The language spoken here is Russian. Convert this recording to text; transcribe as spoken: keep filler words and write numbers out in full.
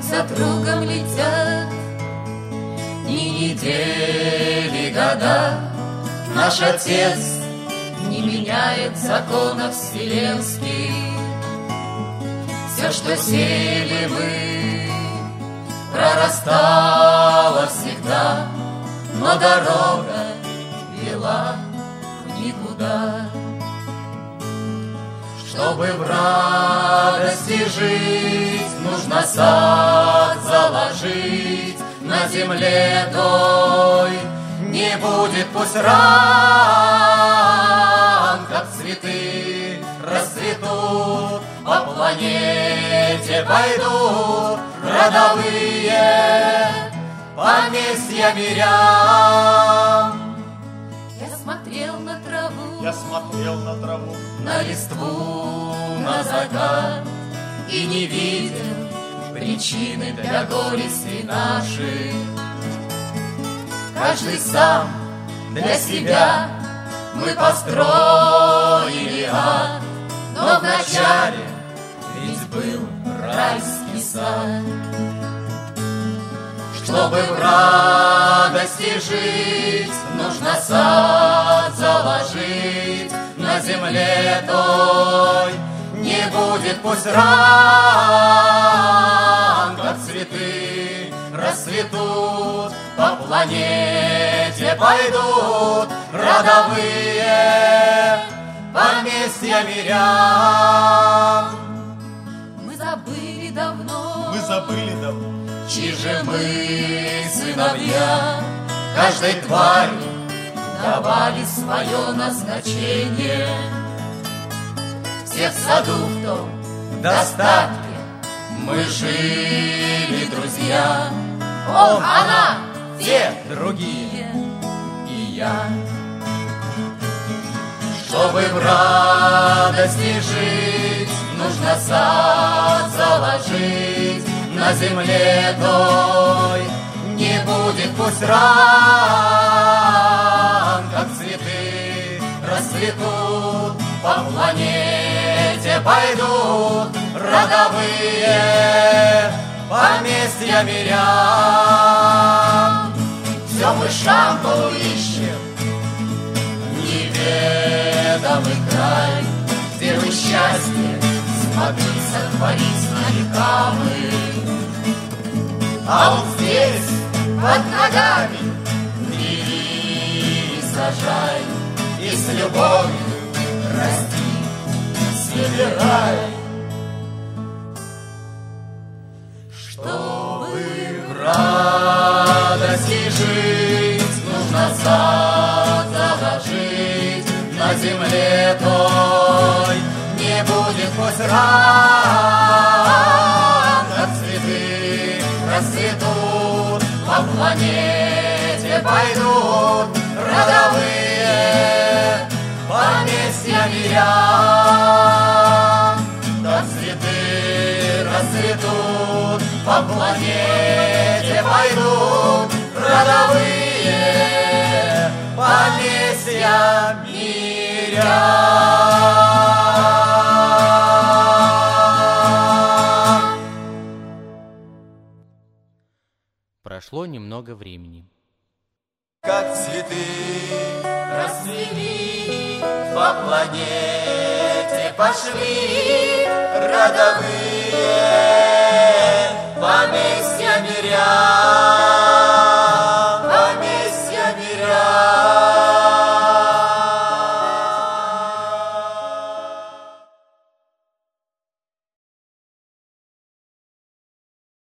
за другом летят дни, недели, года. Наш Отец не меняет законов вселенских. Все, что сеяли мы, прорастало всегда, но дорога вела в никуда. Чтобы в радости жить, нужно сад заложить. На земле той не будет пусть ран, как цветы расцветут, по планете пойдут родовые поместья мирян. Я смотрел на траву, я смотрел на траву, на листву, на закат, и не видел причины для горести наших. Каждый сам для себя мы построили ад, но вначале ведь был райский сад. Чтобы в радости жить, нужно сад заложить. На земле той не будет пусть ран, как цветы расцветут, по планете пойдут родовые поместья мирян. Мы забыли давно, мы забыли давно, чьи же мы сыновья. Каждой твари давали свое назначение. Все в саду в том достатке мы жили, друзья. Он, она, те, другие и я. Чтобы в радости жить, нужно сад заложить. На земле той не будет пусть ран, как цветы расцветут, по планете пойдут родовые поместья мирян. Все мышам поищем неведомый край, где вы счастье смогли сотворить на века мы. А вот здесь, под ногами, бери и сажай, и с любовью расти, собирай. Чтобы в радости жить, нужно сад заложить. На земле той не будет пусть ран, как цветы расцветут, по планете пойдут родовые поместья мирян. Как цветы расцветут, по планете пойдут родовые поместья мирян. Прошло немного времени. Как цветы расцвели, по планете пошли родовые